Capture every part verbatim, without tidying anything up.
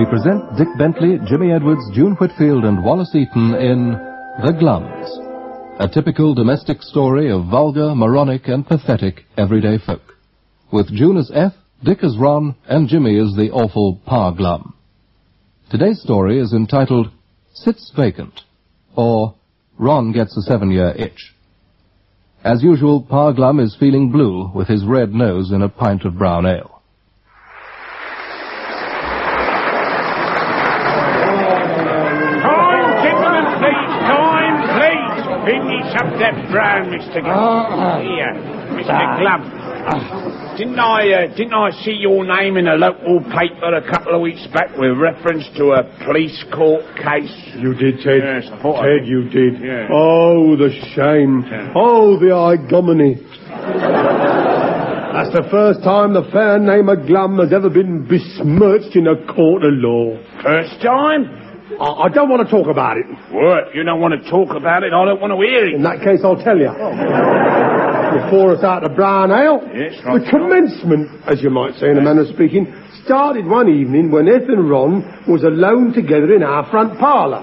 present Dick Bentley, Jimmy Edwards, June Whitfield, and Wallace Eaton in The Glums, a typical domestic story of vulgar, moronic, and pathetic everyday folk, with June as F, Dick as Ron, and Jimmy as the awful Pa Glum. Today's story is entitled Sits Vacant, or Ron Gets a Seven-Year Itch. As usual, Pa Glum is feeling blue with his red nose in a pint of brown ale. Finish up that brown, Mister Glum. Oh, Here, Mister Uh, Glum. Uh, didn't I, uh, didn't I see your name in a local paper a couple of weeks back with reference to a police court case? You did, Ted. Yes, I thought Ted, I you did. Yeah. Oh, the shame. Yeah. Oh, the ignominy. That's the first time the fair name of Glum has ever been besmirched in a court of law. First time? I, I don't want to talk about it. What? You don't want to talk about it? I don't want to hear it. In that case, I'll tell you. Before us out of brown ale, yes, right, the commencement, as you might say in a manner of speaking, started one evening when Eth and Ron was alone together in our front parlour.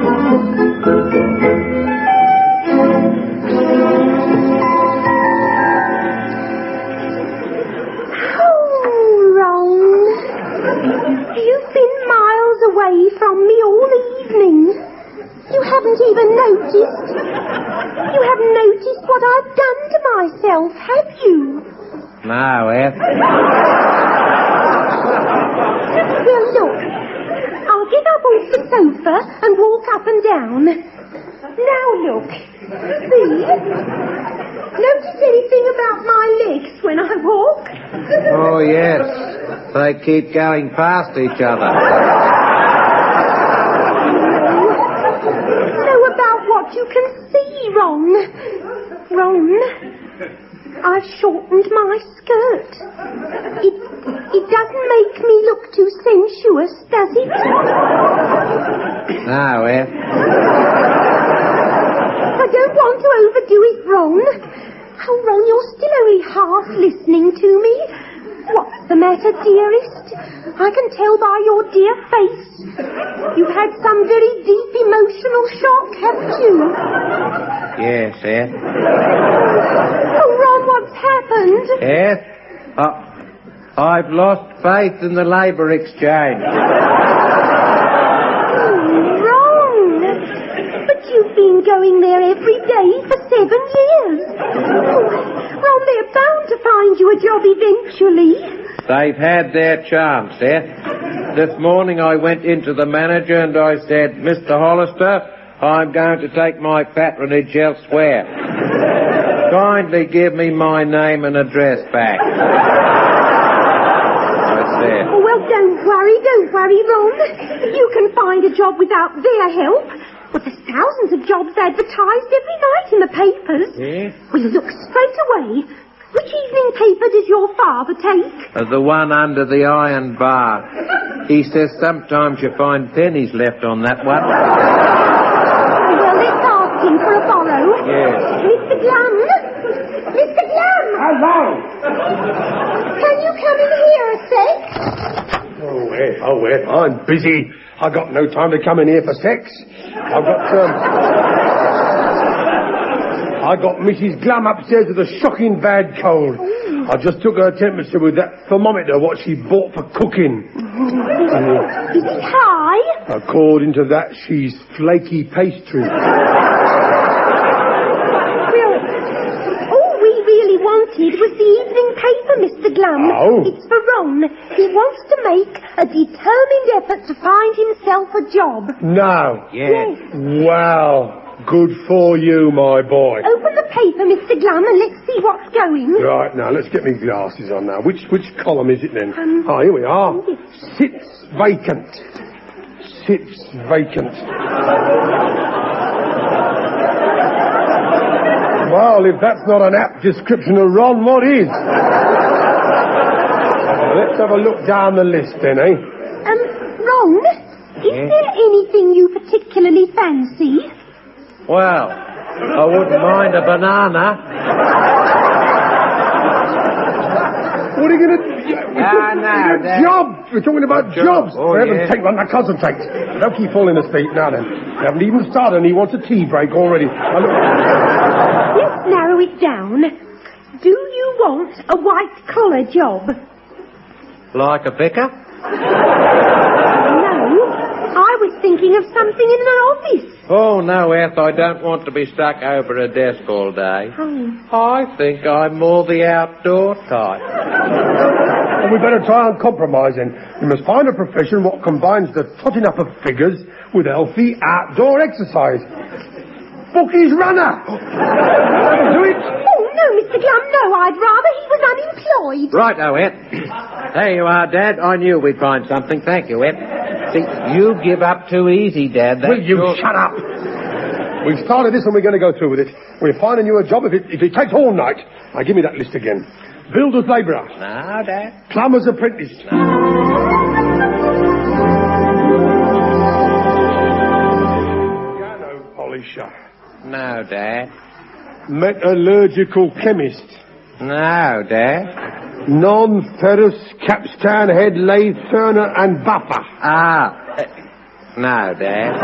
Away from me all evening. You haven't even noticed. You haven't noticed what I've done to myself, have you? No, Eth. Well, look. I'll get up off the sofa and walk up and down. Now, look. See? Notice anything about my legs when I walk? Oh, yes. They keep going past each other. You can see, Ron. Ron, I've shortened my skirt. It it doesn't make me look too sensuous, does it? No, Eth. I don't want to overdo it, Ron. Oh, Ron, you're still only half listening to me. What's the matter, dearest? I can tell by your dear face. You've had some very deep emotional shock, haven't you? Yes, Eth. Oh, Ron, what's happened? Eth, uh, I've lost faith in the Labour Exchange. Oh, Ron. But you've been going there every day for seven years. Oh, Ron, they're bound to find you a job eventually. They've had their chance, Eth. This morning I went into the manager and I said, Mister Hollister, I'm going to take my patronage elsewhere. Kindly give me my name and address back. I said. Oh, well, don't worry, don't worry, Ron. You can find a job without their help. Well, there's thousands of jobs advertised every night in the papers. Yes? Well, look straight away. Which evening paper does your father take? Uh, the one under the iron bar. He says sometimes you find pennies left on that one. Well, let's ask him for a borrow. Yes. Mister Glum? Mister Glum! Hello! Can you come in here a sec? Oh, Eth, oh, Eth, I'm busy. I got no time to come in here for sex. I've got, um... I got Missus Glum upstairs with a shocking bad cold. Ooh. I just took her temperature with that thermometer, what she bought for cooking. Is it high? According to that, she's flaky pastry. Well, all we really wanted was the evening paper, Mister Glum. Oh. It's for Ron. He wants to make a determined effort to find himself a job. No. Yes. Wow. Good for you, my boy. Open the paper, Mister Glum, and let's see what's going. Right, now, let's get me glasses on now. Which which column is it then? Um, oh, here we are. yes. Sits vacant. Sits vacant. Well, if that's not an apt description of Ron, what is? Let's have a look down the list then, eh? Um, Ron, is Yes? there anything you particularly fancy? Well, I wouldn't mind a banana. What are you going to do? Ah, no, Dad. Job. We're talking about Job. jobs. Oh, For heaven's yeah. sake, now concentrate. Don't keep falling asleep. Now then. We haven't even started and he wants a tea break already. Now, look. Let's narrow it down. Do you want a white-collar job? Like a vicar? No. I was thinking of something in an office. Oh, no, Eth, I don't want to be stuck over a desk all day. Oh. I think I'm more the outdoor type. Well, we better try and compromise then. We must find a profession what combines the totting up of figures with healthy outdoor exercise. Bookie's runner! That'll do it. Oh, no, Mister Glum, no. I'd rather he was unemployed. Right, oh, Eth. There you are, Dad. I knew we'd find something. Thank you, Eth. See, you give up too easy, Dad. That's Will you your... shut up? We've started this and we're going to go through with it. We're finding you a job if it, if it takes all night. Now, give me that list again. Builder's labourer. No, Dad. Plumber's apprentice. Piano polisher. No, Dad. Metallurgical chemist. No, Dad. Non-ferrous capstan head lathe turner and buffer. Ah. Uh, no, Dad.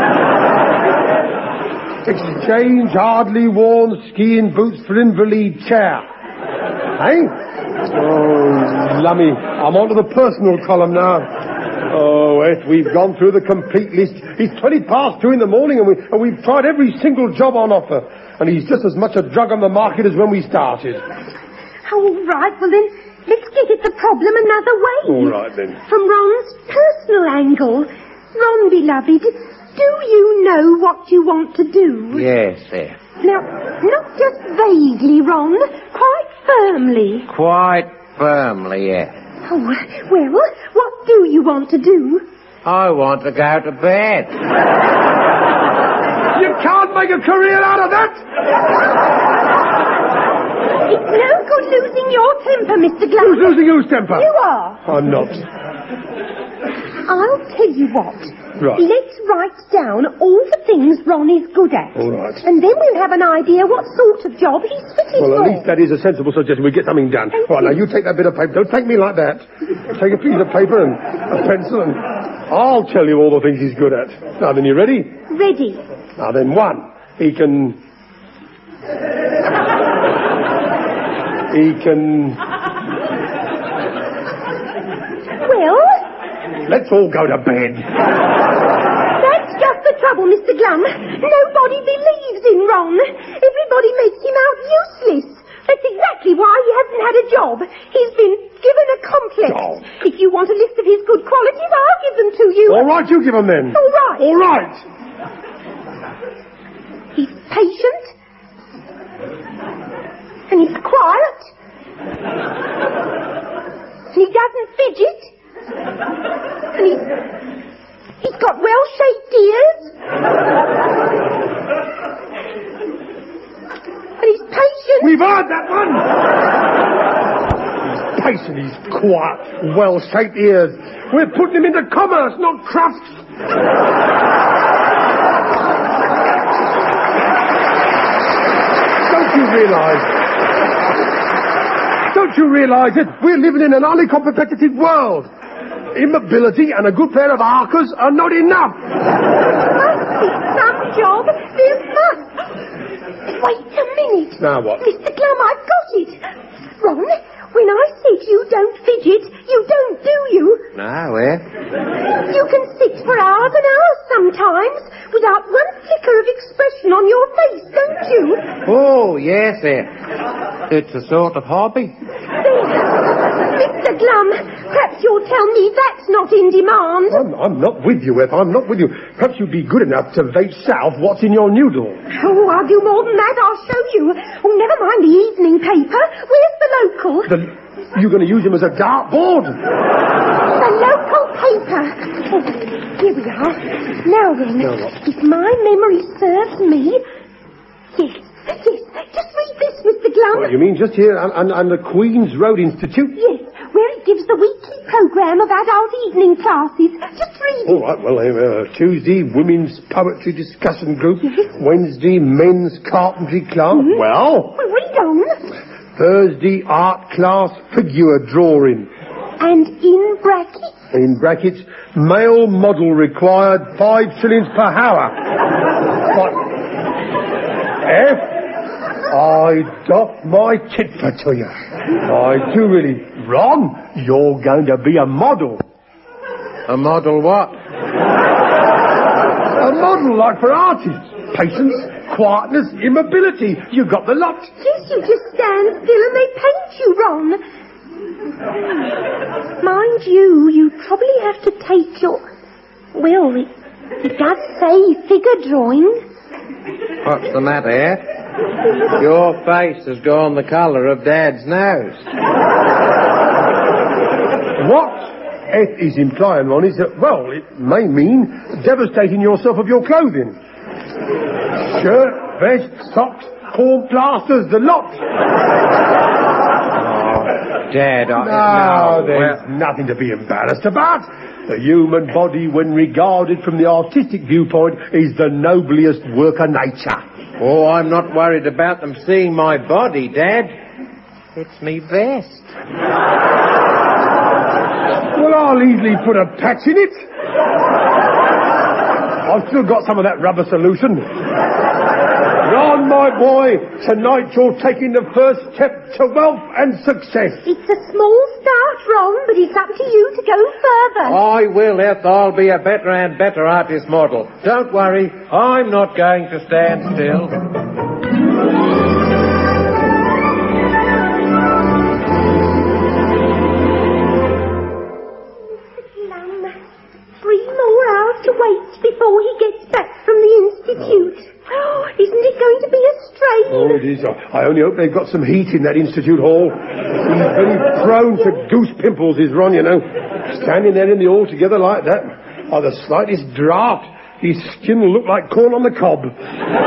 Exchange hardly worn skiing boots for invalid chair. Hey? Oh, lummy. I'm on to the personal column now. Oh, Eth, we've gone through the complete list. It's twenty past two in the morning and, we, and we've tried every single job on offer. And he's just as much a drug on the market as when we started. All right, well then, let's get at the problem another way. All right, then. From Ron's personal angle. Ron, beloved, do you know what you want to do? Yes, Eth. Now, not just vaguely, Ron, quite firmly. Quite firmly, Eth. Oh, well, what do you want to do? I want to go to bed. You can't make a career out of that! It's no good losing your temper, Mister Glum. Who's losing whose temper? You are. I'm not. I'll tell you what. Right. Let's write down all the things Ron is good at. All right. And then we'll have an idea what sort of job he's fitted Well, for. at least that is a sensible suggestion. We get something done. Thank Right, you. now you take that bit of paper. Don't take me like that. Take a piece of paper and a pencil and I'll tell you all the things he's good at. Now then, you ready? Ready. Now then, one, he can... He can... Well, Let's all go to bed. that's just the trouble, Mister Glum. Nobody believes in Ron. Everybody makes him out useless. That's exactly why he hasn't had a job. He's been given a complex. Oh. If you want a list of his good qualities, I'll give them to you. All right, you give him then. All right. All right. He's patient. And he's quiet. And he doesn't fidget. And he's... He's got well-shaped ears. And he's patient. We've heard that one. He's patient, he's quiet, well-shaped ears. We're putting him into commerce, not crafts. Don't you realise? Don't you realise that we're living in an highly competitive world? Immobility and a good pair of arcers are not enough. Must be some job. There must. Wait a minute. Now what? Mister Glum, I've got it. Ron, when I said you don't fidget, you don't, do you? No, Eth. You can sit for hours and hours sometimes without one flicker of expression on your face, don't you? Oh, yes, Eth. It's a sort of hobby. There. Mister Glum, perhaps you'll tell me that's not in demand. I'm, I'm not with you, Eth. I'm not with you. Perhaps you'd be good enough to vote south what's in your noodle. Oh, I'll do more than that. I'll show you. Oh, never mind the evening paper. Where's the local? The, you're going to use him as a dartboard? The local paper. Oh, here we are. Now then, Now what? if my memory serves me... Yes, yes, just read this, Mister Glum. What, you mean just here on, on, on the Queen's Road Institute? Yes, where it gives the weekly programme of adult evening classes. Just read it. All right, well, uh, Tuesday, women's poetry discussion group. Yes. Wednesday, men's carpentry class. Mhm. Well, Well, read on. Thursday art class figure drawing. And in brackets? In brackets, male model required five shillings per hour. But F, I doff my tit for to you. I do really. Ron, you're going to be a model. A model what? A model like for artists. Patience, quietness, immobility. You got the lot. Yes, you just stand still and they paint you, Ron. Mind you, you probably have to take your... Well, it, it does say figure drawing. What's the matter, eh? Your face has gone the colour of Dad's nose. What F is implying, Ron, is that, well, it may mean devastating yourself of your clothing. Shirt, vest, socks, corn plasters, the lot. Dad, I... No, no there's well... nothing to be embarrassed about. The human body, when regarded from the artistic viewpoint, is the noblest work of nature. Oh, I'm not worried about them seeing my body, Dad. It's me vest. Well, I'll easily put a patch in it. I've still got some of that rubber solution. Ron, my boy, tonight you're taking the first step to wealth and success. It's a small start, Ron, but it's up to you to go further. I will, Eth. I'll be a better and better artist model. Don't worry, I'm not going to stand still. Three more hours to wait before he gets back from the institute. Oh, isn't it going to be a strain? Oh, it is. I only hope they've got some heat in that institute hall. He's very prone to goose pimples, is Ron, you know. Standing there in the hall together like that. Oh, the slightest draught, his skin will look like corn on the cob. Well,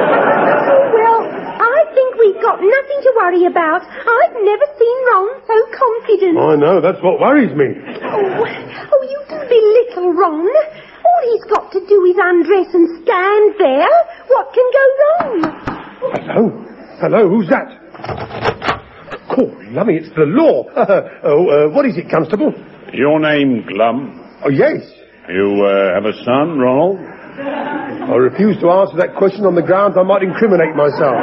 I think we've got nothing to worry about. I've never seen Ron so confident. I know, that's what worries me. Oh, oh, you do belittle Ron. All he's got to do is undress and stand there. What can go wrong? Hello? Hello, who's that? Oh, lummy, it's the law. oh, uh, what is it, Constable? Your name, Glum? Oh, yes. You uh, have a son, Ronald? I refuse to answer that question on the grounds I might incriminate myself.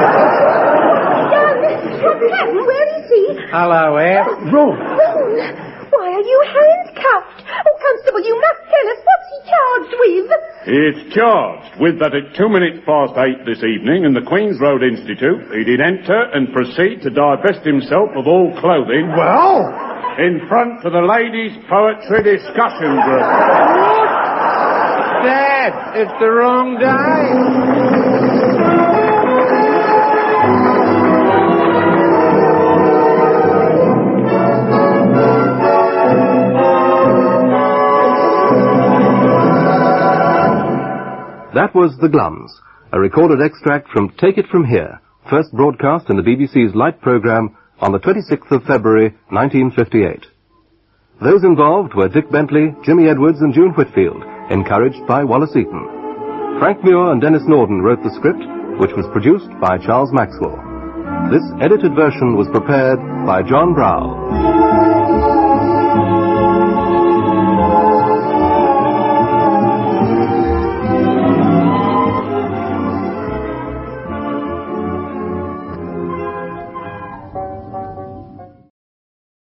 Ron, what's happened? Where is he? Hello, Eth. Ron. Ron, why are you handcuffed? Oh, Constable, you must tell us. What's he charged with? It's charged with that at two minutes past eight this evening in the Queen's Road Institute, he did enter and proceed to divest himself of all clothing. Well? In front of the Ladies' Poetry Discussion Group. What? Dad, it's the wrong day. That was The Glums, a recorded extract from Take It From Here, first broadcast in the B B C's Light programme on the twenty-sixth of February, nineteen fifty-eight. Those involved were Dick Bentley, Jimmy Edwards and June Whitfield, encouraged by Wallace Eaton. Frank Muir and Dennis Norden wrote the script, which was produced by Charles Maxwell. This edited version was prepared by John Brow.